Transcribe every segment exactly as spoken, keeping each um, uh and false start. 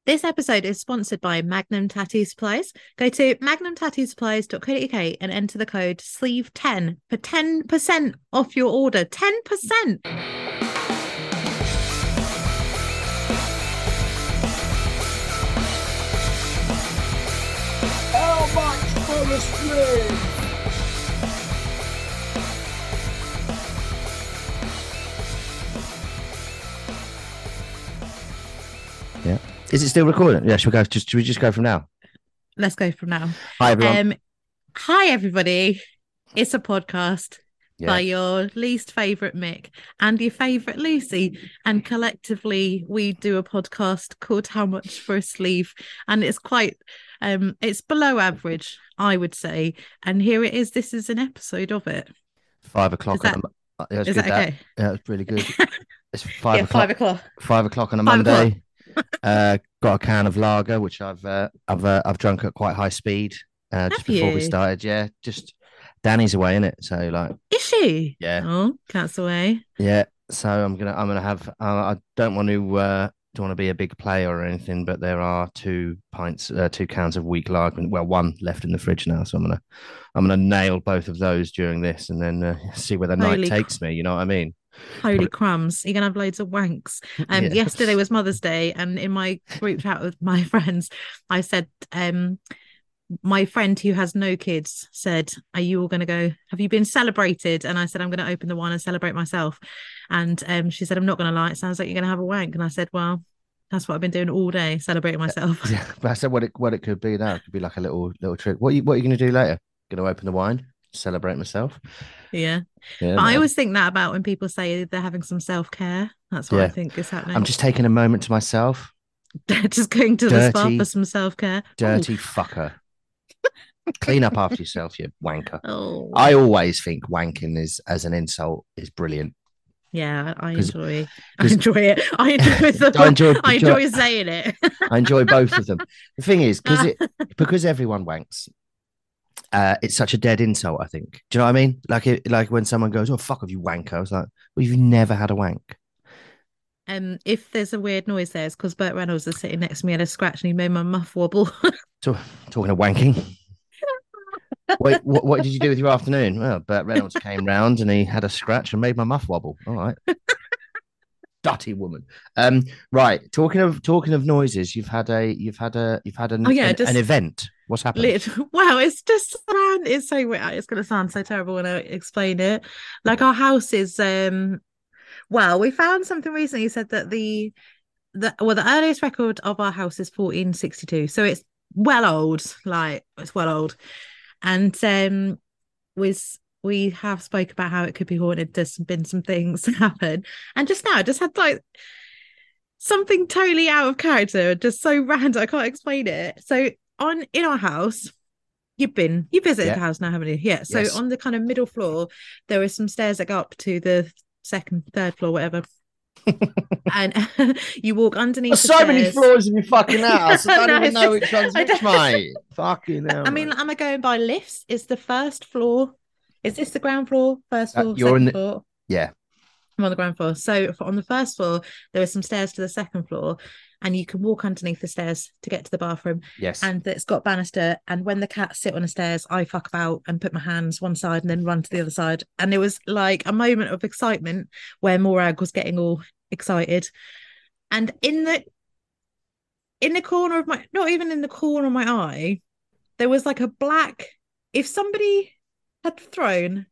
This episode is sponsored by Magnum Tattoo Supplies. Go to magnum tattoo supplies dot co dot uk and enter the code sleeve ten for ten percent off your order. ten percent! How much for the sleeve? Yeah. Is it still recording? Yeah, should we go? Just should we just go from now? Let's go from now. Hi everyone. Um, hi everybody. It's a podcast Yeah. by your least favourite Mick and your favourite Lucy, and collectively we do a podcast called How Much for a Sleeve, and it's quite um it's below average, I would say, and here it is. This is an episode of it. Five o'clock. Is that- on a, yeah, it's is good, that that. okay? Yeah, it's really good. It's five Yeah, o'clock. five o'clock. Five o'clock on a Five o'clock. Monday. uh, got a can of lager, which I've uh, I've uh, I've drunk at quite high speed uh, just Have before we you? started. Yeah, just Danny's away in it, so like Is she? Yeah. Oh, cat's away. yeah. So I'm gonna I'm gonna have. Uh, I don't want to uh, don't want to be a big player or anything, but there are two pints, uh, two cans of weak lager. Well, one left in the fridge now, so I'm gonna I'm gonna nail both of those during this, and then uh, see where the Holy night takes me. You know what I mean? Holy crumbs. You're gonna have loads of wanks. Um Yeah. yesterday was Mother's Day, and in my group chat with my friends, I said, um, my friend who has no kids said, are you all gonna go? Have you been celebrated? And I said, I'm gonna open the wine and celebrate myself. And um she said, I'm not gonna lie, it sounds like you're gonna have a wank. And I said, well, that's what I've been doing all day, celebrating myself. Yeah, but I said what it what it could be now. It could be like a little little trick. What are you what are you going to do later? Going to open the wine, celebrate myself. Yeah. Yeah, But I man. always think that about when people say they're having some self-care. That's what I Yeah. think is happening. I'm just taking a moment to myself. just going to the spa Dirty- for some self-care. Dirty fucker. Clean up after yourself, you wanker. Oh, I always think wanking is as an insult is brilliant. yeah, I I 'Cause- enjoy. I 'cause- enjoy it. I enjoy the. I enjoy- I enjoy saying it. I enjoy both of them. The thing is, because it because everyone wanks, uh, it's such a dead insult. I think. Do you know what I mean? Like it, like when someone goes, "Oh fuck, have you wanker?" I was like, "Well, you've never had a wank." Um, if there's a weird noise there, it's because Burt Reynolds is sitting next to me at a scratch and he made my muff wobble. So, talking of wanking. Wait, what, what did you do with your afternoon? Well, Burt Reynolds came round and he had a scratch and made my muff wobble. All right. Dirty woman. Um, right. Talking of talking of noises, you've had a you've had a you've had an, Oh, yeah, an, just- an event. What's happened? Lit- wow, it's just sound. It's so weird. It's gonna sound so terrible when I explain it. Like our house is um. Well, we found something recently. Said that the the well the earliest record of our house is fourteen sixty-two, so it's well old. Like it's well old, and um, was we have spoke about how it could be haunted. There's been some things happen, and just now I just had like something totally out of character, just so random. I can't explain it. So on in our house. You've been you visited Yeah. the house now, haven't you? Yeah. So Yes. on the kind of middle floor, there are some stairs that go up to the second, third floor, whatever. And you walk underneath. There's the so many stairs. floors in your fucking house. I don't No, even it's know just- which one's I which, don't- mate. Fucking hell. I mean, mate. am I going by lifts? Is the first floor? Is this the ground floor? First Uh, floor? you're second in the- floor? yeah. I'm on the ground floor. So for- on the first floor, there are some stairs to the second floor, and you can walk underneath the stairs to get to the bathroom. Yes. And it's got banister. And when the cats sit on the stairs, I fuck about and put my hands one side and then run to the other side. And it was like a moment of excitement where Morag was getting all excited. And in the in the corner of my, not even in the corner of my eye, there was like a black. If somebody had thrown.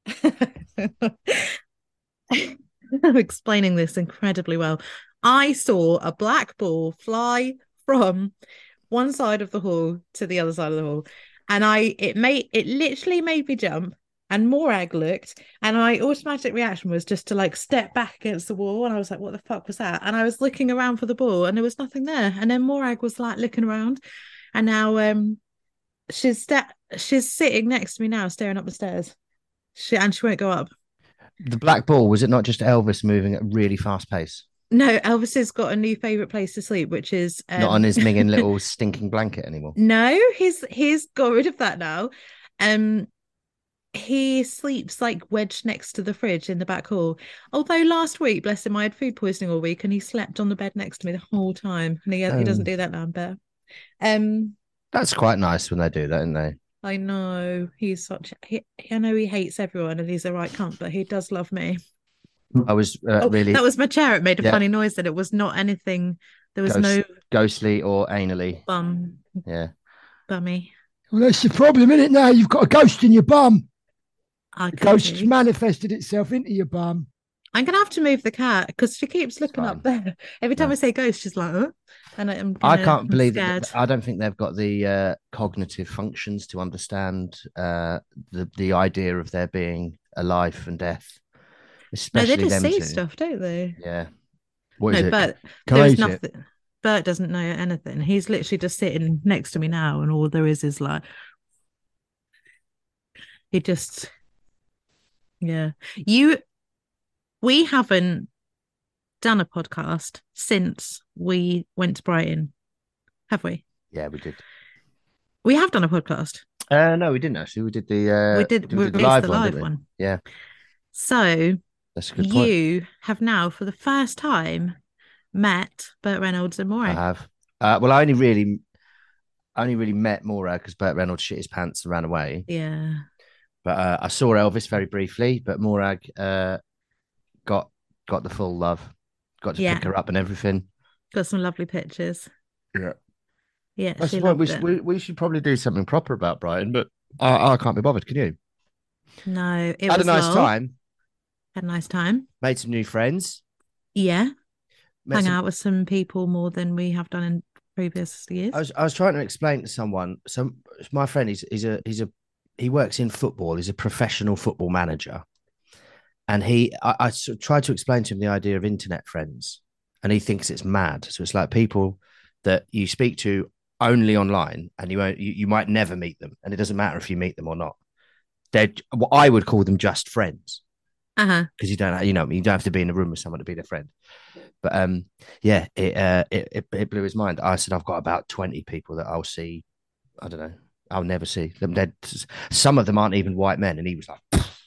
I'm explaining this incredibly well. I saw a black ball fly from one side of the hall to the other side of the hall, and I it made it literally made me jump. And Morag looked, and my automatic reaction was just to like step back against the wall, and I was like, "What the fuck was that?" And I was looking around for the ball, and there was nothing there. And then Morag was like looking around, and now um, she's sta- she's sitting next to me now, staring up the stairs. She and she won't go up. The black ball, was it not just Elvis moving at a really fast pace? No, Elvis has got a new favorite place to sleep, which is um... Not on his minging little stinking blanket anymore. No, he's he's got rid of that now. Um, he sleeps like wedged next to the fridge in the back hall. Although last week, bless him, I had food poisoning all week and he slept on the bed next to me the whole time. And he, he doesn't Um, do that now, but um, that's quite nice when they do that, isn't they? I know he's such. He, I know he hates everyone and he's a right cunt, but he does love me. I was uh, Oh, really that was my chair. It made a yeah, funny noise. That it was not anything. There was ghost, no ghostly or anally. bum, Yeah. bummy. Well, that's the problem, isn't it? Now you've got a ghost in your bum. I The could ghost's do. manifested itself into your bum. I'm gonna have to move the cat because she keeps looking fine. up there. Every time No. I say ghost, she's like, "Huh?" And I, am I gonna, can't I'm believe scared. that. I don't think they've got the uh, cognitive functions to understand uh, the the idea of there being a life and death, No, they especially just them see two. stuff, don't they? Yeah. What is No, it? but Can there I is eat it? nothing. Bert doesn't know anything. He's literally just sitting next to me now, and all there is is like he just, yeah. You, we haven't done a podcast since we went to Brighton, have we? Yeah, we did. We have done a podcast. Uh, no, we didn't actually. We did the uh, We did. we We did the released live the one, live didn't we? one. Yeah, So that's a good point. you have now, for the first time, met Burt Reynolds and I Maury. have. Uh, well, I only really, I only really met Morag because Burt Reynolds shit his pants and ran away. Yeah. But uh, I saw Elvis very briefly. But Morag uh, got got the full love. Got to Yeah. pick her up and everything. Got some lovely pictures. Yeah. Yeah, That's she the point. loved We, it. should, we, we should probably do something proper about Brighton, but I, I can't be bothered. Can you? No, it Had a was nice lol. time. Had a nice time. Made some new friends. Yeah. Met Hang some- out with some people more than we have done in previous years. I was I was trying to explain to someone. So my friend, he's he's a he's a he works in football. He's a professional football manager, and he I, I sort of tried to explain to him the idea of internet friends, and he thinks it's mad. So it's like people that you speak to only online, and you won't you, you might never meet them, and it doesn't matter if you meet them or not. They're what I would call them just friends. Uh-huh. Because you don't, you know, you don't have to be in a room with someone to be their friend. But um, yeah, it, uh, it it it blew his mind. I said I've got about twenty people that I'll see. I don't know. I'll never see them. Dead. Some of them aren't even white men, and he was like,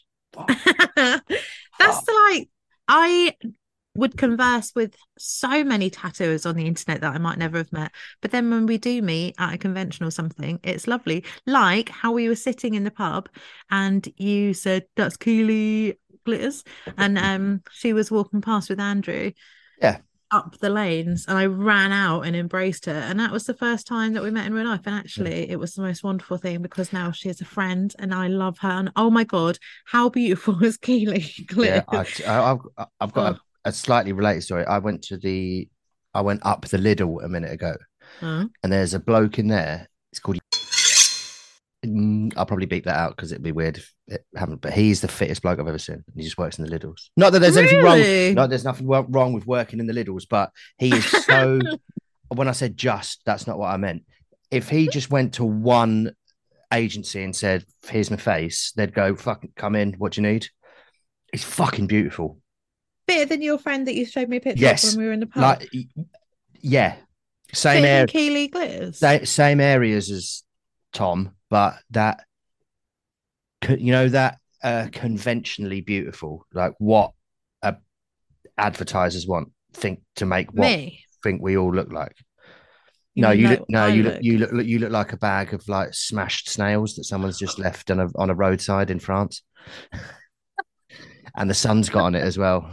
That's the, like I would converse with so many tattooers on the internet that I might never have met. But then when we do meet at a convention or something, it's lovely. Like how we were sitting in the pub and you said, "That's Keely Glitters." And um, she was walking past with Andrew. Yeah. Up the lanes, and I ran out and embraced her. And that was the first time that we met in real life. And actually, yeah. It was the most wonderful thing because now she's a friend and I love her. And oh my God, how beautiful is Keely Glitters? Yeah, I, I've, I've got oh. a, a slightly related story. I went to the, I went up the Lidl a minute ago, oh. and there's a bloke in there. It's called. I'll probably beat that out because it'd be weird if it happened. But he's the fittest bloke I've ever seen. He just works in the Lidls. Not that there's really? anything wrong. Not there's nothing wrong with working in the Lidls, but he is so. When I said just, that's not what I meant. If he just went to one agency and said, "Here's my face," they'd go, "Fucking come in. What do you need?" It's fucking beautiful. Better than your friend that you showed me a picture yes. of when we were in the pub. Like, yeah, same area. Keely Glitters. Same areas as Tom. But that, you know, that uh, conventionally beautiful, like what uh, advertisers want, think to make what Me? think we all look like. You no, you like look, no, I you look. look, you look, you look like a bag of like smashed snails that someone's just left on a on a roadside in France, and the sun's got on it as well.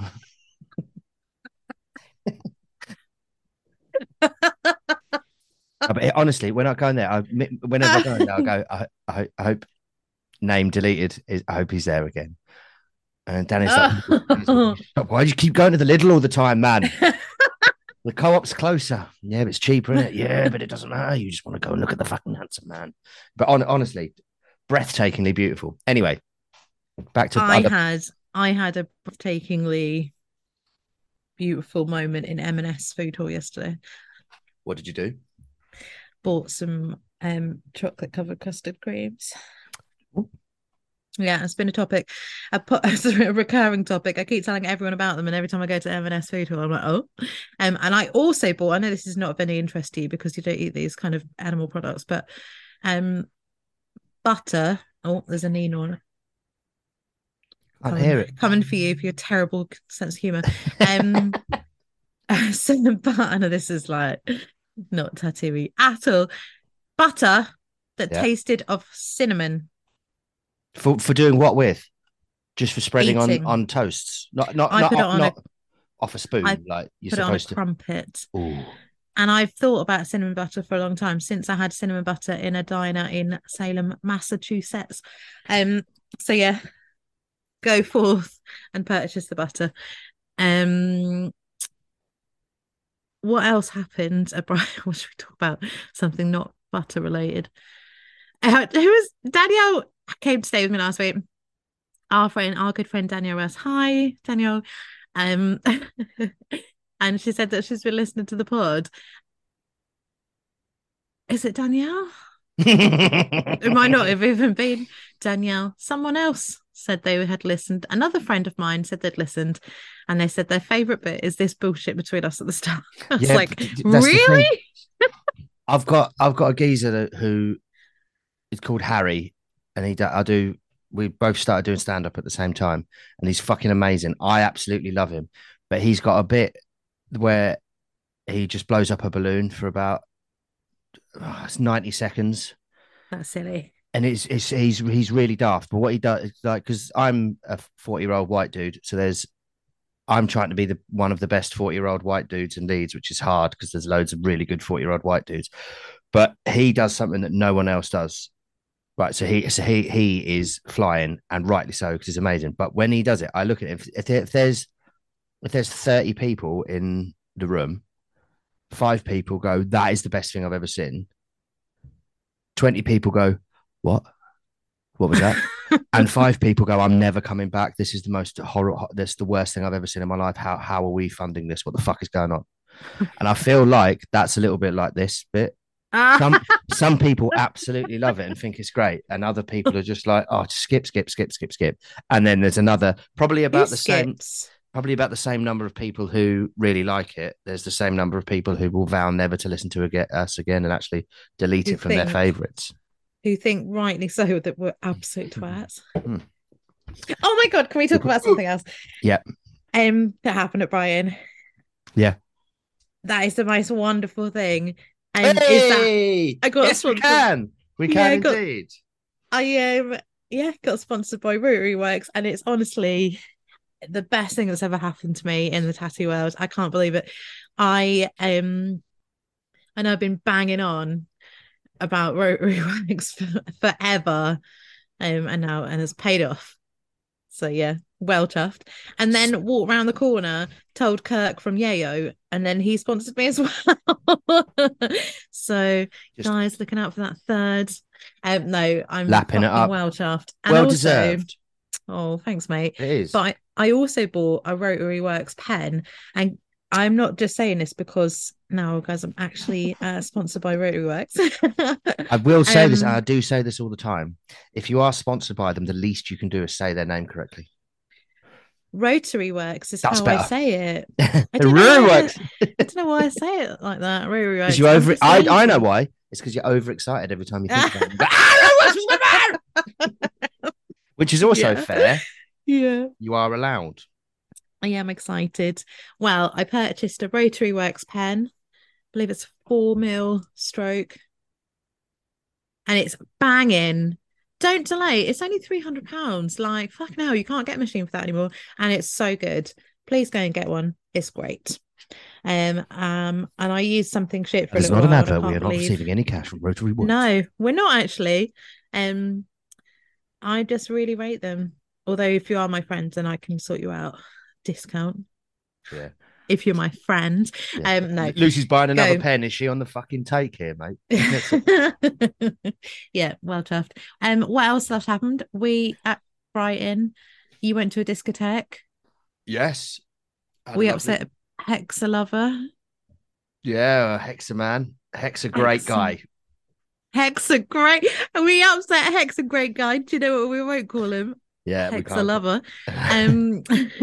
But it, honestly, when I go in there, I, whenever I go in there, I go, I, I, I hope name deleted. Is, I hope he's there again. And Danny's like, why do you keep going to the Lidl all the time, man? The co-op's closer. Yeah, but it's cheaper, isn't it? Yeah, but it doesn't matter. You just want to go and look at the fucking handsome man. But on, honestly, breathtakingly beautiful. Anyway, back to I other... had I had a breathtakingly beautiful moment in M and S food hall yesterday. What did you do? Bought some um chocolate covered custard creams. Ooh. Yeah, it's been a topic, a, a recurring topic. I keep telling everyone about them, and every time I go to M and S food hall, I'm like, oh. Um, and I also bought. I know this is not of any interest to you because you don't eat these kind of animal products, but um, butter. Oh, there's a Nina on. Can't coming, hear it. coming for you for your terrible sense of humor. Um, cinnamon butter. I know this is like not tattooy at all. Butter that Yeah. tasted of cinnamon. For for doing what with? Just for spreading on Eating. on toasts. Not not I not put it off, on a- not off a spoon I like you're Put it on a supposed to. crumpet. Ooh. And I've thought about cinnamon butter for a long time since I had cinnamon butter in a diner in Salem, Massachusetts. Um, so yeah, go forth and purchase the butter. Um, what else happened? Uh, Brian, what should we talk about? Something not butter related. Uh, who was Danielle came to stay with me last week. Our friend, our good friend Danielle was hi, Danielle. Um, and she said that she's been listening to the pod. Is it Danielle? It might not have even been Danielle. Someone else said they had listened. Another friend of mine said they'd listened, and they said their favorite bit is this bullshit between us at the start. I was Yeah, like, but th- that's the thing. really? I've got I've got a geezer that, who is called Harry, and he do, I do. We both started doing stand up at the same time, and he's fucking amazing. I absolutely love him, but he's got a bit where he just blows up a balloon for about oh, it's ninety seconds, That's silly. and it's, it's he's he's really daft. But what he does, like, because I'm a forty year old white dude, so there's I'm trying to be the one of the best forty year old white dudes in Leeds, which is hard because there's loads of really good forty year old white dudes. But he does something that no one else does. Right, so he so he he is flying, and rightly so because it's amazing. But when he does it, I look at it. If, if there's if there's thirty people in the room, five people go, "That is the best thing I've ever seen." Twenty people go, "What? What was that?" And five people go, "I'm never coming back. This is the most horror. This is the worst thing I've ever seen in my life. How how are we funding this? What the fuck is going on?" And I feel like that's a little bit like this bit. Some some people absolutely love it and think it's great, and other people are just like, "Oh, just skip, skip, skip, skip, skip." And then there's another, probably about Who the same, skips? probably about the same number of people who really like it. There's the same number of people who will vow never to listen to it, us again and actually delete Who it from their think- favorites. Who think rightly so that we're absolute twats. Hmm. Oh my god, can we talk about something else? Yeah. Um, that happened at Brian. Yeah. That is the most wonderful thing. Um, is that Hey, I got yes, we sponsored- can, we Yeah, can I got- indeed. I um yeah got sponsored by Rotary Works, and it's honestly the best thing that's ever happened to me in the tattoo world. I can't believe it. I um I know I've been banging on about Rotary Works for, forever, um, and now and it's paid off. So yeah, well chuffed. And then walked around the corner, told Kirk from Yayo, and then he sponsored me as well. So Just guys, looking out for that third. Um, no, I'm Lapping it fucking up. well chuffed. And well also, deserved. oh, thanks, mate. It is. But I, I also bought a Rotary Works pen, and I'm not just saying this because now, guys, I'm actually uh, sponsored by Rotary Works. I will say this, Um, and I do say this all the time. If you are sponsored by them, the least you can do is say their name correctly. Rotary Works is That's how I better. say it. It don't know really why- works. I don't know why I say it like that. Rotary Works. Because you I'm over. just I, I know lazy. why. It's because you're overexcited every time you think about it. You go, "Ah, that was my man!" Which is also Yeah. fair. Yeah, You are allowed. I am excited. Well, I purchased a Rotary Works pen. I believe it's four mil stroke, and it's banging. Don't delay. It's only three hundred pounds. Like, fuck no, you can't get a machine for that anymore. And it's so good. Please go and get one. It's great. Um, um, and I used something shit for a It's little not an while. and I advert. We can't are not believe- receiving any cash from Rotary Works. No, we're not actually. Um, I just really rate them. Although if you are my friend, then I can sort you out discount Yeah. if you're my friend. yeah. Um, no. Lucy's buying another Go. pen. Is she on the fucking take here, mate? Yeah, well chuffed. Um, what else has happened? We at Brighton, you went to a discotheque. Yes. Had a We lovely- upset Hexa lover. Yeah, Hexa man. Hexa, great Hexa. guy. Hexa great. We upset Hexa great guy. Do you know what we won't call him? Yeah, we Hexa can't. lover. Um,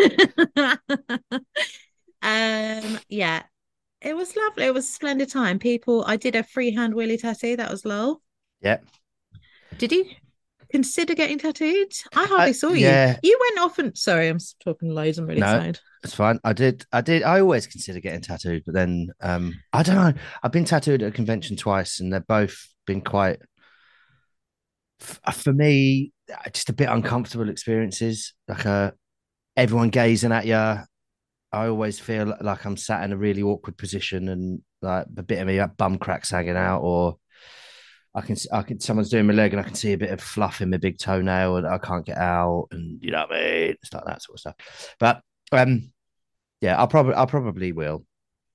um, yeah, it was lovely. It was a splendid time. People, I did a freehand wheelie tattoo. That was lol. Yeah. Did you? consider getting tattooed? I hardly Uh, saw you. yeah, You went off and sorry, I'm s- talking loads. I'm really no, excited. it's fine. I did, I did. I always consider getting tattooed, but then um, I don't know. I've been tattooed at a convention twice, and they've both been quite, f- uh, for me, uh, just a bit uncomfortable experiences. Like uh, everyone gazing at you. I always feel like I'm sat in a really awkward position, and like a bit of me bum cracks hanging out, or I can, I can, someone's doing my leg, and I can see a bit of fluff in my big toenail, and I can't get out, and you know what I mean, it's like that sort of stuff. But um, yeah, I'll probably, I probably will.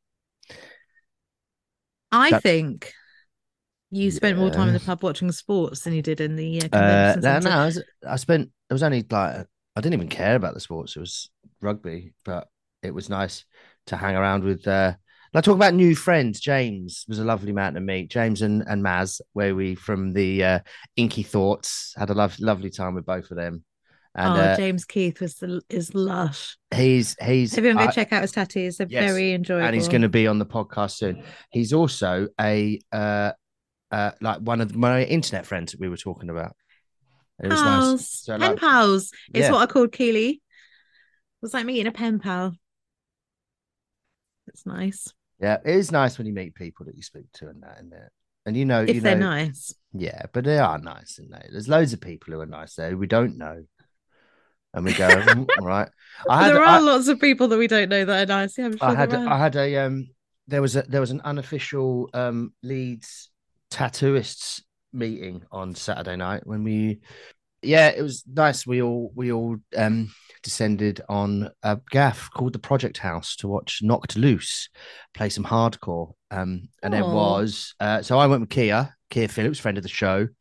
I That, think you spent more time in yeah. the pub watching sports than you did in the uh, Uh, convention no, no, centre. I, was, I spent. It was only like I didn't even care about the sports. It was rugby, but it was nice to hang around with. Uh, like talk about new friends. James was a lovely man to meet. James and and Maz, where we from the uh, Inky Thoughts, had a love, lovely time with both of them. And Oh, uh, James Keith was the is lush. he's he's Everyone go uh, check out his tattoos. They're yes, very and he's going enjoyable. to be on the podcast soon. He's also a uh, uh, like one of my internet friends that we were talking about. It was nice. Pals. So Pen like, pals is yeah, what I called Keely. It was like meeting a pen pal. It's nice. yeah, it is nice when you meet people that you speak to and that and that. And you know, you If they're know, nice. yeah, but they are nice, and they there's loads of people who are nice there who we don't know, and we go, "Mm, all right. I had There are I lots of people that we don't know that are nice. Yeah, I'm I sure there had are. I had a um there was a there was an unofficial um Leeds tattooists meeting on Saturday night when we yeah, it was nice. We all we all um descended on a gaff called the Project House to watch Knocked Loose play some hardcore. Um, and it Oh, was uh, so I went with Kia, Kia Phillips, friend of the show,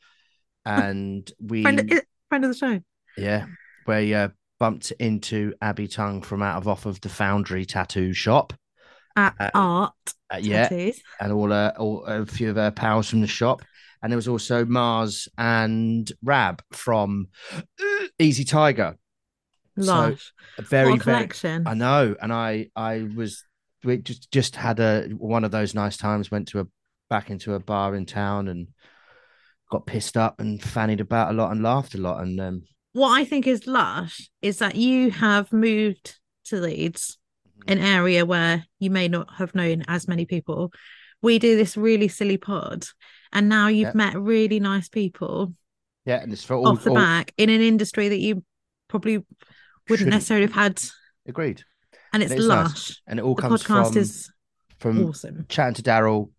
and friend, we friend of the show. yeah, we uh, bumped into Abby Tongue from out of off of the Foundry Tattoo Shop. At Uh, art uh, yeah, tattoos. and all, uh, all a few of her pals from the shop. And there was also Mars and Rab from Easy Tiger. So Lush. What very, a very, I collection. know. And I, I was, we just, just had a, one of those nice times, went to a, back into a bar in town and got pissed up and fannied about a lot and laughed a lot. And, um, What I think is lush is that you have moved to Leeds, an area where you may not have known as many people. We do this really silly pod, and now yeah, you've met really nice people yeah. And it's for all, off the all back in an industry that you probably wouldn't shouldn't necessarily have had. agreed. And And it's it's nice. lush. And it all The comes podcast from, is from awesome. chatting to Daryl,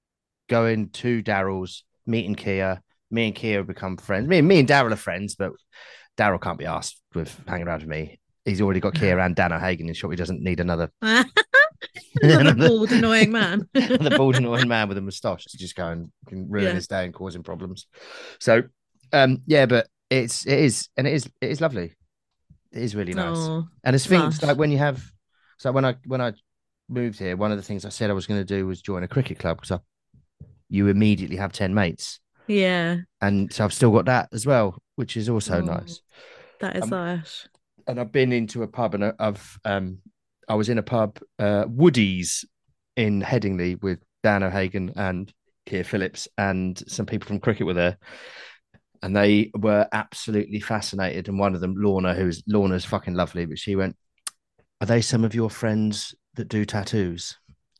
going to Daryl's, meeting Kia. Me and Kia have become friends. Me, me and Daryl are friends, but Daryl can't be asked with hanging around with me. He's already got Kia and Dan O'Hagan in short. He doesn't need another Another bald, annoying man. the bald annoying man with a moustache to just go and ruin Yeah. his day and causing problems. So, um, yeah, but it's it is and it is it is lovely. It is really nice, Oh, and it's things lush. like when you have. So when I when I moved here, one of the things I said I was going to do was join a cricket club because you immediately have ten mates, Yeah. and so I've still got that as well, which is also Oh, nice. that is Um, lush. and I've been into a pub and I've um I was in a pub, uh, Woody's in Headingley with Dan O'Hagan and Keir Phillips and some people from cricket were there. And they were absolutely fascinated. And one of them, Lorna, who's Lorna's fucking lovely, but she went, "Are they some of your friends that do tattoos?"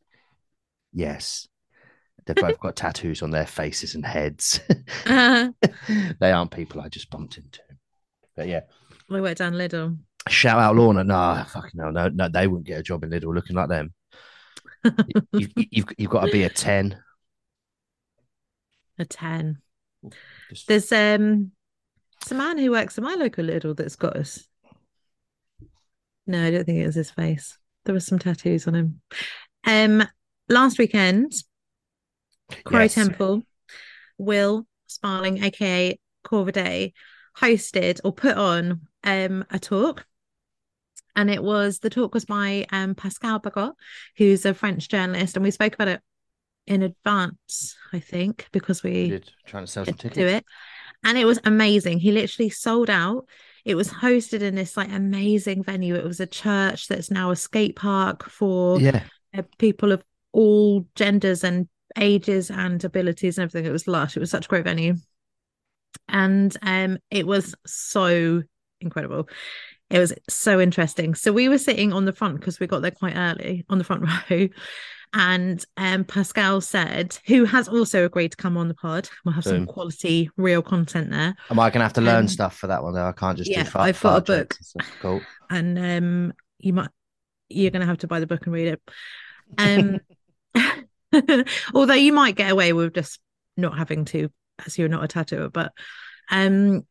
Yes. They've both got tattoos on their faces and heads. Uh, They aren't people I just bumped into. But yeah. we worked down Lidl. Shout out Lorna. No, fucking no, no, no, they wouldn't get a job in Lidl looking like them. You, you, you've you've got to be a ten. A ten. Just There's um it's a man who works at my local Lidl that's got us. No, I don't think it was his face. There was some tattoos on him. Um, last weekend, Crow yes. Temple, Will Sparling, aka Corva Day, hosted or put on um a talk. And it was the talk was by um Pascal Bagot, who's a French journalist, and we spoke about it in advance, I think, because we Did trying to sell some did do tickets. it. And it was amazing. He literally sold out. It was hosted in this like amazing venue. It was a church that's now a skate park for Yeah. uh, people of all genders and ages and abilities and everything. It was lush. It was such a great venue. And um, it was so incredible. It was so interesting. So we were sitting on the front because we got there quite early on the front row. And um, Pascal said, who has also agreed to come on the pod, we'll have some Boom. quality, real content there. Am I going to have to learn Um, stuff for that one though? I can't just yeah, do fart, I've got a fart book. jokes and stuff. Cool. And um, you might, you're going to have to buy the book and read it. Um, although you might get away with just not having to, as you're not a tattooer. But um,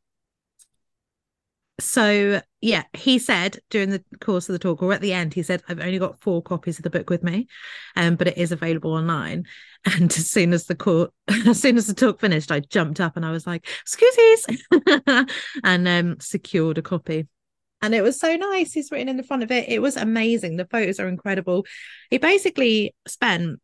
so yeah, he said during the course of the talk, or at the end, he said, I've only got four copies of the book with me, um, but it is available online. And as soon as the court, as soon as the talk finished, I jumped up and I was like, "Excuses," and um, secured a copy. And it was so nice. He's written in the front of it. It was amazing. The photos are incredible. He basically spent,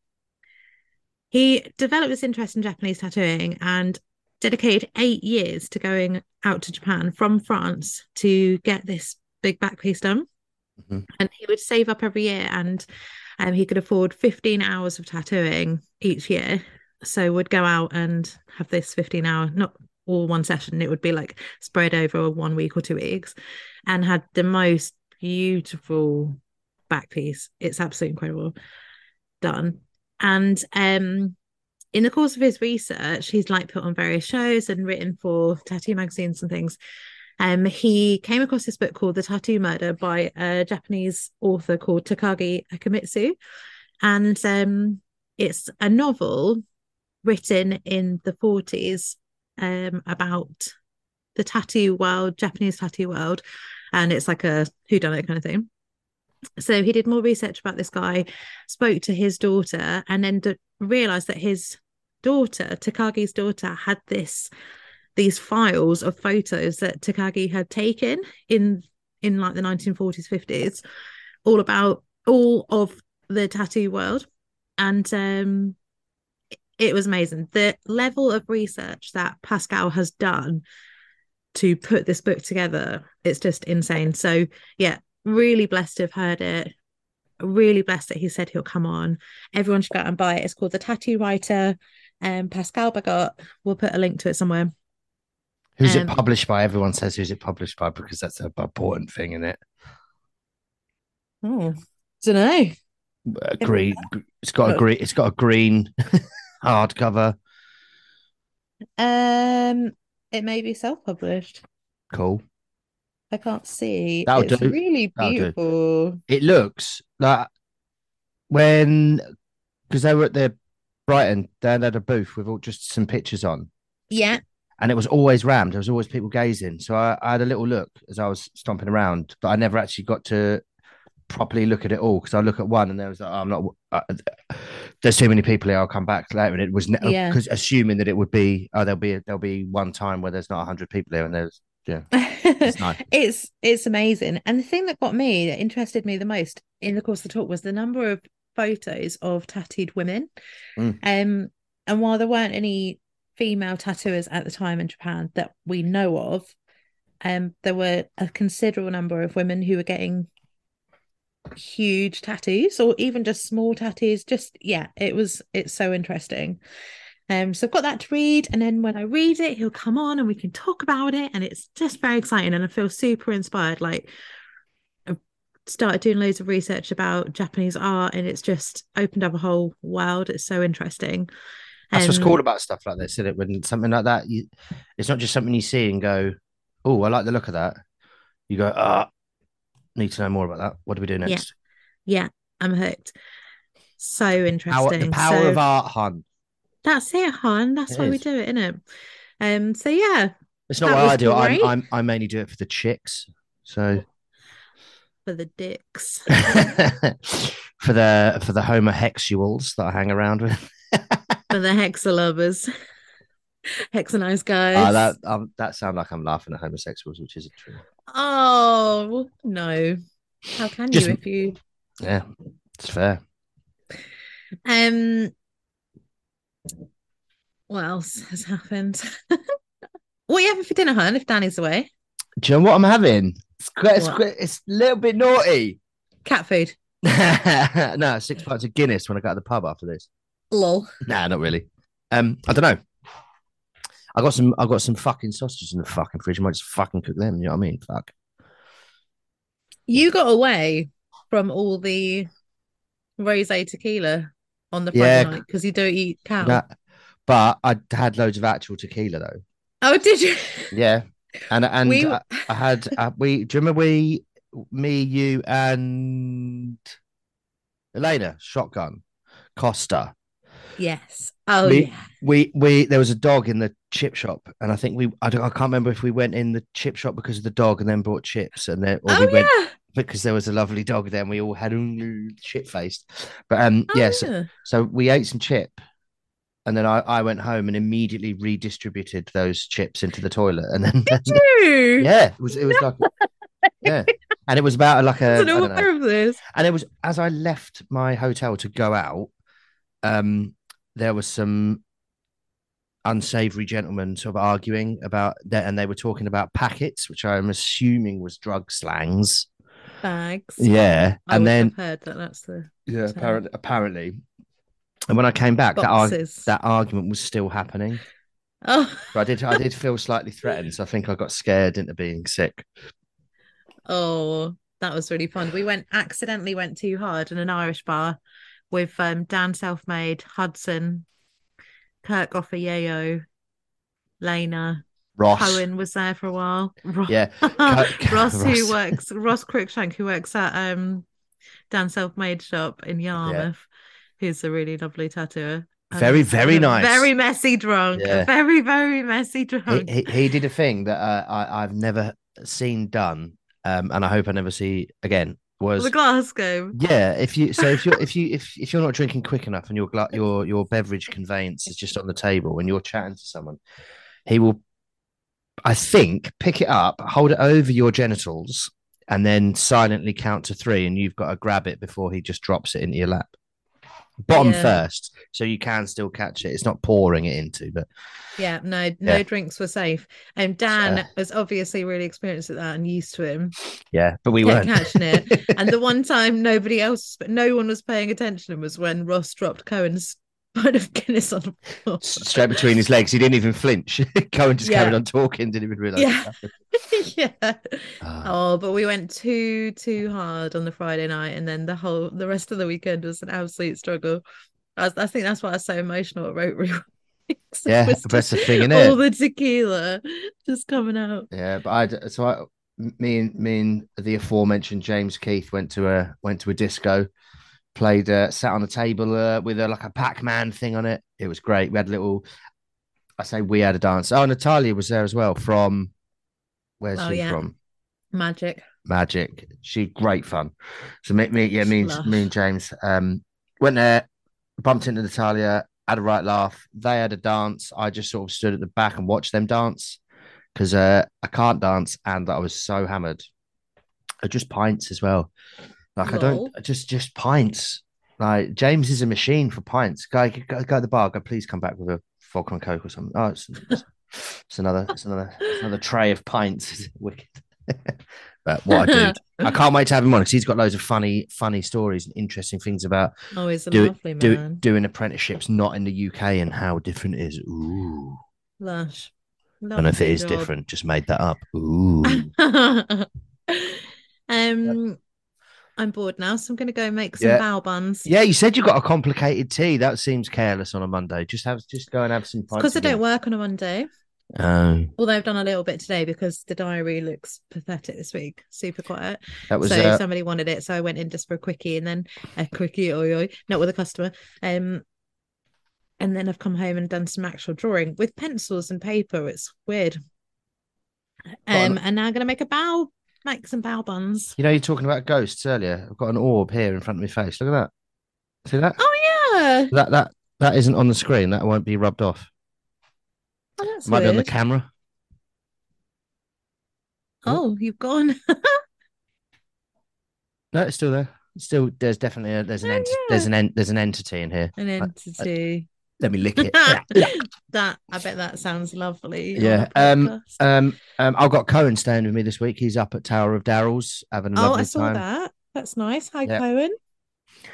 he developed this interest in Japanese tattooing and dedicated eight years to going out to Japan from France to get this big back piece done. Mm-hmm. And he would save up every year, and um, he could afford fifteen hours of tattooing each year. So would go out and have this fifteen hour, not all one session, it would be like spread over one week or two weeks, and had the most beautiful back piece. It's absolutely incredible done. And um in the course of his research, he's like put on various shows and written for tattoo magazines and things. Um, he came across this book called The Tattoo Murder by a Japanese author called Takagi Akamitsu. And um, it's a novel written in the forties um, about the tattoo world, Japanese tattoo world. And it's like a whodunit kind of thing. So he did more research about this guy, spoke to his daughter, and then d- realized that his daughter, Takagi's daughter, had this these files of photos that Takagi had taken in in like the nineteen forties, fifties, all about all of the tattoo world. And um it was amazing. The level of research that Pascal has done to put this book together, it's just insane. So yeah, really blessed to have heard it. Really blessed that he said he'll come on. Everyone should go out and buy it. It's called The Tattoo Writer. Um, Pascal Bagot. We'll put a link to it somewhere. Who's um, it published by? Everyone says who's it published by because that's an important thing, isn't it? Oh, don't know. Uh, green. It's got a green. It's got a green hardcover. Um, it may be self-published. Cool. I can't see. That'll it's do. really beautiful. It looks like when because they were at the Brighton, they had a booth with all just some pictures on. Yeah. And it was always rammed. There was always people gazing. So I, I had a little look as I was stomping around, but I never actually got to properly look at it all because I look at one and there was like, oh, I'm not. Uh, there's too many people here. I'll come back later. And it was because Yeah. assuming that it would be oh there'll be there'll be one time where there's not a hundred people here and there's yeah it's nice. it's it's amazing. And the thing that got me that interested me the most in the course of the talk was the number of photos of tattooed women. Mm. Um, and while there weren't any female tattooers at the time in Japan that we know of, um, there were a considerable number of women who were getting huge tattoos or even just small tattoos. Just yeah, it was it's so interesting. Um, so I've got that to read, and then when I read it, he'll come on and we can talk about it, and it's just very exciting, and I feel super inspired. Like I've started doing loads of research about Japanese art, and it's just opened up a whole world. It's so interesting. That's um, what's cool about stuff like this, isn't it? When something like that, you, it's not just something you see and go, "Oh, I like the look of that." You go, "Ah, need to know more about that. What do we do next?" Yeah, yeah, I'm hooked. So interesting. Power, the power so, of art, hun. That's it, hon. That's It why is. we do it, isn't it? Um. So yeah, It's not that what was I do. I'm, great. I'm, I mainly do it for the chicks. So For the dicks. for the for the homosexuals that I hang around with. For the hexa lovers. Hexa nice guys. Uh, that um, that sound like I'm laughing at homosexuals, which isn't true. Oh no. How can Just- you if you Yeah, it's fair. um what else has happened? What are you having for dinner, hun, if Danny's away? Do you know what I'm having? It's quite, it's, What? quite, it's a little bit naughty. Cat food. No, six pints of Guinness when I go to the pub after this. Lol. Nah, not really. Um, I don't know. I got some. I got some fucking sausages in the fucking fridge. I might just fucking cook them. You know what I mean? Fuck. You got away from all the rosé tequila on the Friday Yeah, night because you don't eat cow. that. But I had loads of actual tequila though. Oh, did you? Yeah, and and We I, I had uh, we. Do you remember we, me, you, and Elena shotgun Costa? yes. Oh We yeah. we we there was a dog in the chip shop, and I think we I don't I can't remember if we went in the chip shop because of the dog and then bought chips, and then or we went Oh yeah. because there was a lovely dog there and we all had shit faced. But um Oh yes, yeah. so we ate some chip and then I, I went home and immediately redistributed those chips into the toilet and then, Did then you? yeah, it was it was like yeah. And it was about like I a wasn't I don't know. aware of this. And it was as I left my hotel to go out, um there was some unsavory gentlemen sort of arguing about that, and they were talking about packets, which I'm assuming was drug slangs. Bags. Yeah, I and would have then heard that. That's the yeah, term. apparently, apparently, and when I came back, that arg- Boxes. that argument was still happening. Oh. So I did, I did feel slightly threatened. So I think I got scared into being sick. Oh, that was really fun. We went accidentally went too hard in an Irish bar with um, Dan Selfmade, Hudson, Kirk Offer Yayo, Lena. Ross, Cohen was there for a while. yeah, Ross, who Ross, works Ross Cruikshank, who works at um Dan Selfmade shop in yeah, Yarmouth, who's a really lovely tattooer. And very, us very having a nice. very messy drunk, a Yeah, very, very messy he, drunk. he he did a thing that uh, I I've never seen done, um, and I hope I never see again. Was The Glasgow. yeah, if you so if you're if you if if you're not drinking quick enough and your gla- your your beverage conveyance is just on the table and you're chatting to someone, he will, I think, pick it up, hold it over your genitals, and then silently count to three, and you've got to grab it before he just drops it into your lap. Bottom Yeah. first, so you can still catch it. It's not pouring it into, but Yeah, no, no Yeah. drinks were safe. And Dan Uh, was obviously really experienced at that and used to him. yeah, but we Kept weren't catching it. And the one time nobody else, no one was paying attention was when Ross dropped Cohen's pint of Guinness on the floor. straight between his legs. He didn't even flinch. Cohen just Yeah. carried on talking. Didn't even realize. Yeah. It yeah. Ah. Oh, but we went too too hard on the Friday night, and then the whole the rest of the weekend was an absolute struggle. I, was, I think that's why I was so emotional at Rotary. Yeah, Was that's the just thing, all innit? the tequila just coming out. Yeah, but I so I me and me and the aforementioned James Keith went to a went to a disco, played uh, sat on a table uh, with a like a Pac-Man thing on it. It was great. We had a little. I say we had a dance. Oh, Natalia was there as well. From where's Oh she yeah, from? magic. Magic. She great fun. So me, me yeah, me and Lush. me and James um went there, bumped into Natalia, had a right laugh. They had a dance. I just sort of stood at the back and watched them dance because uh, I can't dance and I was so hammered. Uh, Just pints as well. Like I Lol. don't just just pints. Like James is a machine for pints. Guy, go, go to the bar. Go, please come back with a Falcon Coke or something. Oh, it's, it's, it's another it's another it's another tray of pints. Wicked. But what a dude! I can't wait to have him on because he's got loads of funny, funny stories and interesting things about Oh, he's a do, lovely do, man. doing apprenticeships not in the U K and how different it is. Ooh, Lush. I don't know if it Lovely is job. different. Just made that up. Ooh, um, I'm bored now, so I'm going to go make some Yeah. bao buns. yeah. You said you got a complicated tea. That seems careless on a Monday. Just have just go and have some pints. Because I don't again. work on a Monday. Um, Although I've done a little bit today because the diary looks pathetic this week, super quiet. that was so uh, somebody wanted it, so I went in just for a quickie, and then a quickie, oi, oi, not with a customer. Um, and then I've come home and done some actual drawing with pencils and paper. It's weird. Got Um, an- and now I'm gonna make a bow, make some bao buns. you know, you're talking about ghosts earlier. I've got an orb here in front of my face. Look at that. See that? Oh yeah, That that that isn't on the screen. That won't be rubbed off. oh, that's It might be on the weird. camera. Oh, you've gone. No, it's still there. It's still, there's definitely a, there's an Oh, ent- yeah. there's an en- there's an entity in here. An I- I- entity. let me lick it. That I bet that sounds lovely. Yeah. On a Um. podcast. Um. Um. I've got Cohen staying with me this week. He's up at Tower of Darrell's having a oh, lovely I saw time. that. That's nice. Hi, Yeah. Cohen.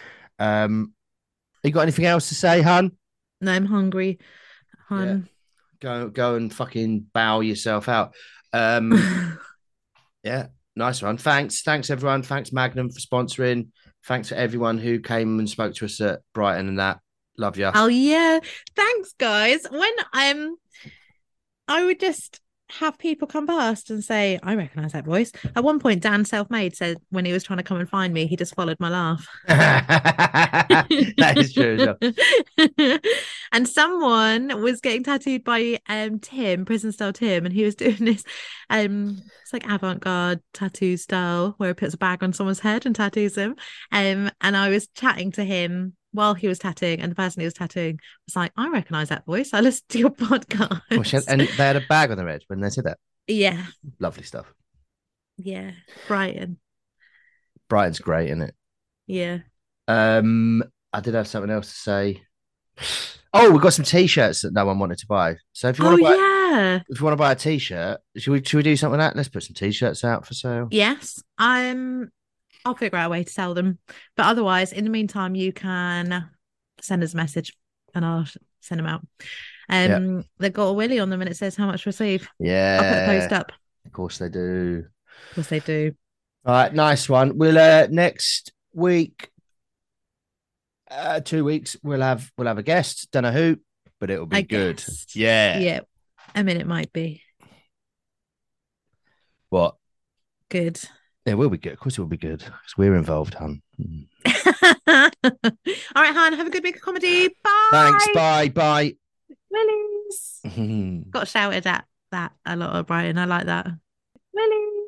Um. You got anything else to say, hun? No, I'm hungry. Hun. Go go and fucking bow yourself out. Um, yeah, nice one. Thanks, thanks everyone. Thanks Magnum for sponsoring. Thanks to everyone who came and spoke to us at Brighton and that. Love you. Oh yeah, thanks guys. When um, I would just have people come past and say, I recognize that voice. At one point, Dan Selfmade said when he was trying to come and find me, he just followed my laugh. That is true. And someone was getting tattooed by um Tim, prison style Tim, and he was doing this um it's like avant-garde tattoo style where he puts a bag on someone's head and tattoos them. Um, and I was chatting to him while he was tattooing, and the person he was tattooing was like, I recognize that voice. I listened to your podcast. Oh, she had- and they had a bag on their head when they said that. Yeah. Lovely stuff. Yeah. Brighton. Brighton's great, isn't it? Yeah. Um, I did have something else to say. Oh, we've got some t-shirts that no one wanted to buy. So if you Oh want to buy, yeah. if you want to buy a t-shirt, should we should we do something like that? Let's put some t-shirts out for sale. Yes. I'm I'll figure out a way to sell them. But otherwise, in the meantime, you can send us a message and I'll send them out. Um, yep. They've got a willy on them and it says how much receive. Yeah. I'll put a post up. Of course they do. Of course they do. All right, nice one. We'll uh next week, uh two weeks, we'll have we'll have a guest. Don't know who, but it'll be I good. Guessed. Yeah. Yeah. I mean, it might be. What? Good. It will be good. Of course it will be good. Because we're involved, hun. All right, Han, have a good week of comedy. Bye. Thanks. Bye. Bye. Willies. Got shouted at that a lot of Brian. I like that. Willies.